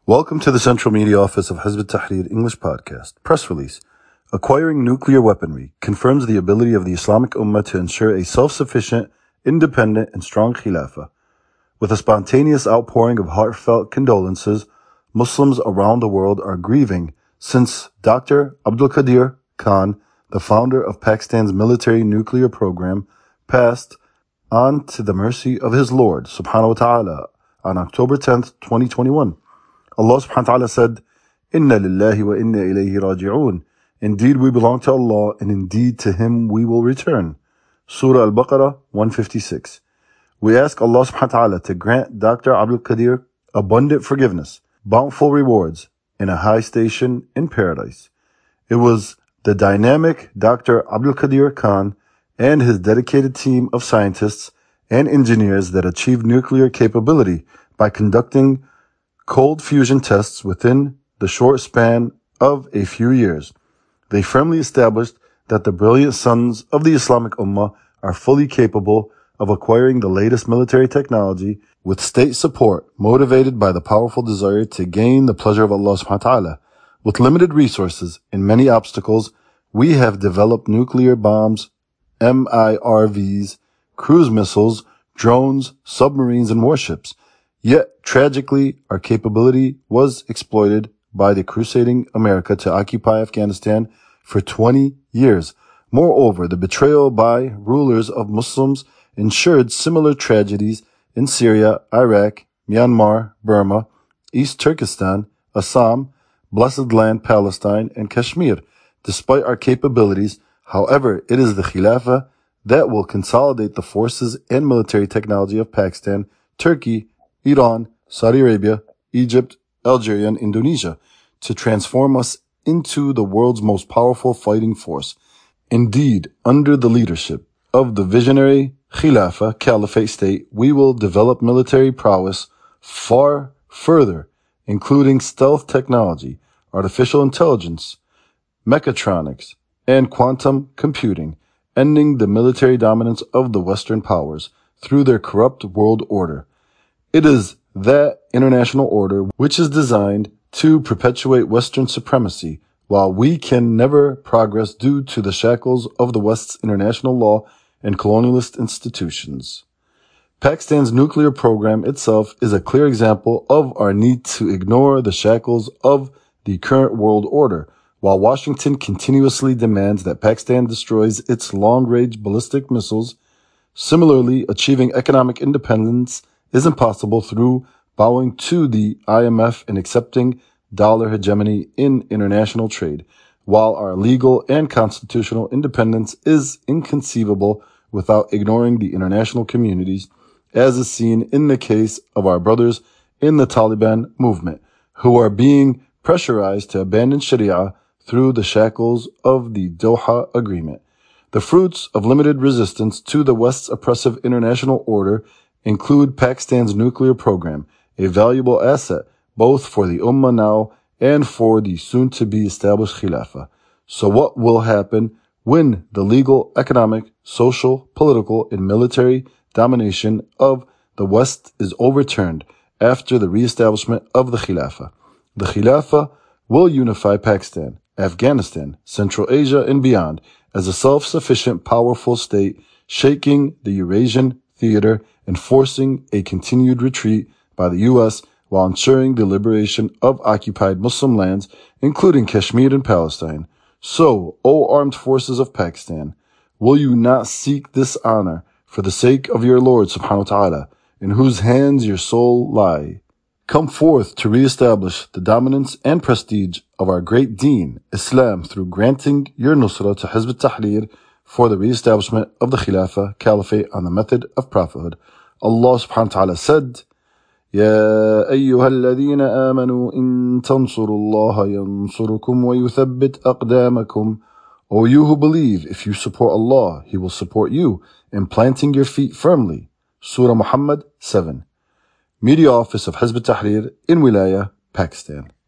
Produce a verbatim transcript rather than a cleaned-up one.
Welcome to the Central Media Office of Hizb ut-Tahrir English Podcast. Press release. Acquiring nuclear weaponry confirms the ability of the Islamic Ummah to ensure a self-sufficient, independent, and strong Khilafah. With a spontaneous outpouring of heartfelt condolences, Muslims around the world are grieving since Doctor Abdul Qadir Khan, the founder of Pakistan's military nuclear program, passed on to the mercy of his Lord, subhanahu wa ta'ala, on October tenth, twenty twenty-one. Allah subhanahu wa ta'ala said, Inna lillahi wa inna ilayhi raji'un. Indeed we belong to Allah, and indeed to Him we will return. Surah Al-Baqarah one fifty-six. We ask Allah subhanahu wa ta'ala to grant Doctor Abdul Qadir abundant forgiveness, bountiful rewards, and a high station in paradise. It was the dynamic Doctor Abdul Qadir Khan and his dedicated team of scientists and engineers that achieved nuclear capability by conducting cold fusion tests within the short span of a few years. They firmly established that the brilliant sons of the Islamic Ummah are fully capable of acquiring the latest military technology with state support, motivated by the powerful desire to gain the pleasure of Allah subhanahu wa ta'ala. With limited resources and many obstacles, we have developed nuclear bombs, M I R Vs, cruise missiles, drones, submarines, and warships. Yet, tragically, our capability was exploited by the crusading America to occupy Afghanistan for twenty years. Moreover, the betrayal by rulers of Muslims ensured similar tragedies in Syria, Iraq, Myanmar, Burma, East Turkestan, Assam, Blessed Land Palestine, and Kashmir. Despite our capabilities, however, it is the Khilafah that will consolidate the forces and military technology of Pakistan, Turkey, Iran, Saudi Arabia, Egypt, Algeria, and Indonesia to transform us into the world's most powerful fighting force. Indeed, under the leadership of the visionary Khilafah Caliphate state, we will develop military prowess far further, including stealth technology, artificial intelligence, mechatronics, and quantum computing, ending the military dominance of the Western powers through their corrupt world order. It is that international order which is designed to perpetuate Western supremacy, while we can never progress due to the shackles of the West's international law and colonialist institutions. Pakistan's nuclear program itself is a clear example of our need to ignore the shackles of the current world order, while Washington continuously demands that Pakistan destroys its long-range ballistic missiles. Similarly, achieving economic independence is impossible through bowing to the I M F and accepting dollar hegemony in international trade, while our legal and constitutional independence is inconceivable without ignoring the international communities, as is seen in the case of our brothers in the Taliban movement, who are being pressurized to abandon Sharia through the shackles of the Doha Agreement. The fruits of limited resistance to the West's oppressive international order include Pakistan's nuclear program, a valuable asset both for the Ummah now and for the soon-to-be established Khilafah. So what will happen when the legal, economic, social, political, and military domination of the West is overturned after the re-establishment of the Khilafah? The Khilafah will unify Pakistan, Afghanistan, Central Asia, and beyond as a self-sufficient, powerful state, shaking the Eurasian theater and forcing a continued retreat by the U S while ensuring the liberation of occupied Muslim lands, including Kashmir and Palestine. So, O armed forces of Pakistan, will you not seek this honor for the sake of your Lord subhanahu wa ta'ala, in whose hands your soul lie? Come forth to re-establish the dominance and prestige of our great deen, Islam, through granting your nusrah to Hizb ut-Tahrir for the re-establishment of the Khilafah Caliphate on the method of prophethood. Allah subhanahu wa ta'ala said, يا أيها الذين آمنوا إن تنصروا الله ينصركم ويثبت أقدامكم. O you who believe, if you support Allah, He will support you in planting your feet firmly. Surah Muhammad seven. Media Office of Hizb ut-Tahrir in Wilaya, Pakistan.